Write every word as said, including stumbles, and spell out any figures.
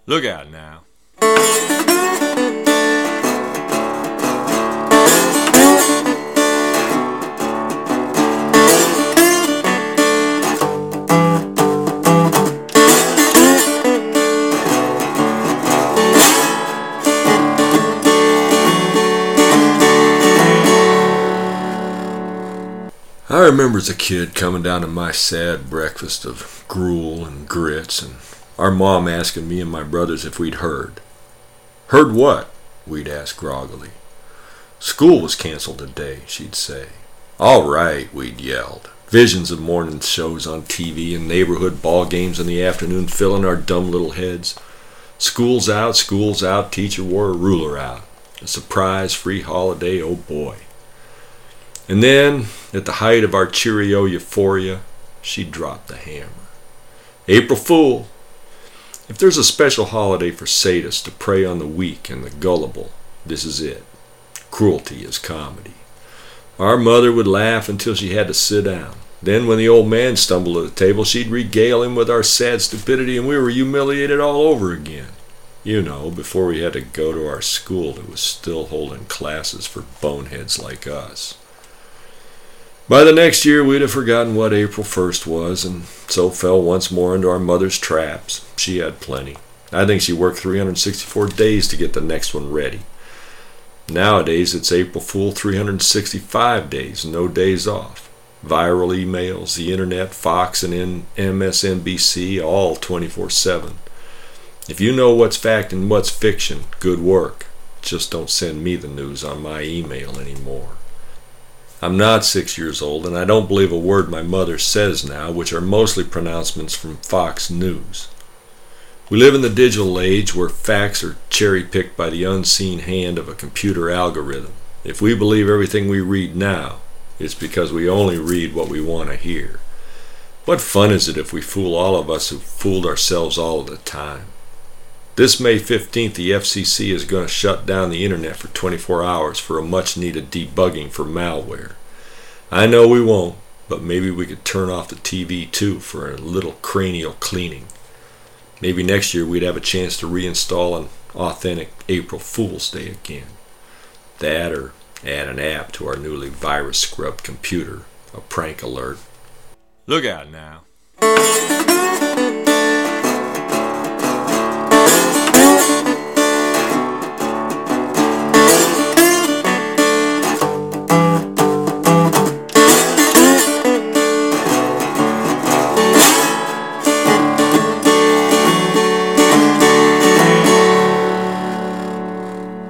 Look out now. I remember as a kid coming down to my sad breakfast of gruel and grits, and our mom asking me and my brothers if we'd heard. Heard what? We'd ask groggily. School was canceled today, she'd say. All right, we'd yelled. Visions of morning shows on T V and neighborhood ball games in the afternoon filling our dumb little heads. School's out, school's out, teacher wore a ruler out. A surprise free holiday, oh boy. And then, at the height of our Cheerio euphoria, she dropped the hammer. April Fool! If there's a special holiday for sadists to prey on the weak and the gullible, this is it. Cruelty is comedy. Our mother would laugh until she had to sit down. Then when the old man stumbled at the table, she'd regale him with our sad stupidity, and we were humiliated all over again. You know, before we had to go to our school that was still holding classes for boneheads like us. By the next year, we'd have forgotten what April first was, and so fell once more into our mother's traps. She had plenty. I think she worked three hundred sixty-four days to get the next one ready. Nowadays, it's April Fool three hundred sixty-five days, no days off. Viral emails, the internet, Fox and M S N B C, all twenty-four seven. If you know what's fact and what's fiction, good work. Just don't send me the news on my email anymore. I'm not six years old, and I don't believe a word my mother says now, which are mostly pronouncements from Fox News. We live in the digital age where facts are cherry-picked by the unseen hand of a computer algorithm. If we believe everything we read now, it's because we only read what we want to hear. What fun is it if we fool all of us who fooled ourselves all of the time? This May fifteenth, the F C C is going to shut down the internet for twenty-four hours for a much-needed debugging for malware. I know we won't, but maybe we could turn off the T V too for a little cranial cleaning. Maybe next year we'd have a chance to reinstall an authentic April Fool's Day again. That or add an app to our newly virus-scrubbed computer, a prank alert. Look out now.